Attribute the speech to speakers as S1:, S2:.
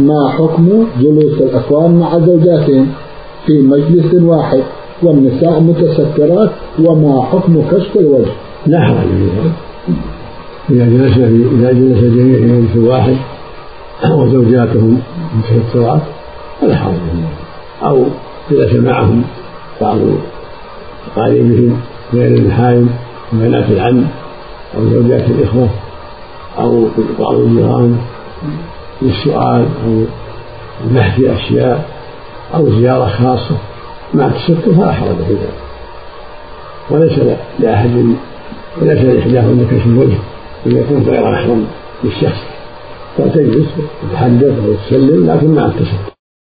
S1: ما حكم جلوس الأخوان مع زوجاتهم في مجلس واحد والنساء متسترات، وما حكم كشف الوجه؟
S2: لا حرج فيها إذا جلس الجميع في مجلس واحد وزوجاتهم متسترات فلا حرج فيها، أو جلس معهم بعض قريبهم غير المحارم وبنات العم أو زوجات الإخوة أو بعض الجيران للسؤال أو البحث في أشياء أو زيارة خاصة مع التستر فلا حرج في ذلك، وليس لإحداهن كشف الوجه إذا يكون غير محرم للشخص، فتجلس وتتحدث وتسلم لكن مع التستر.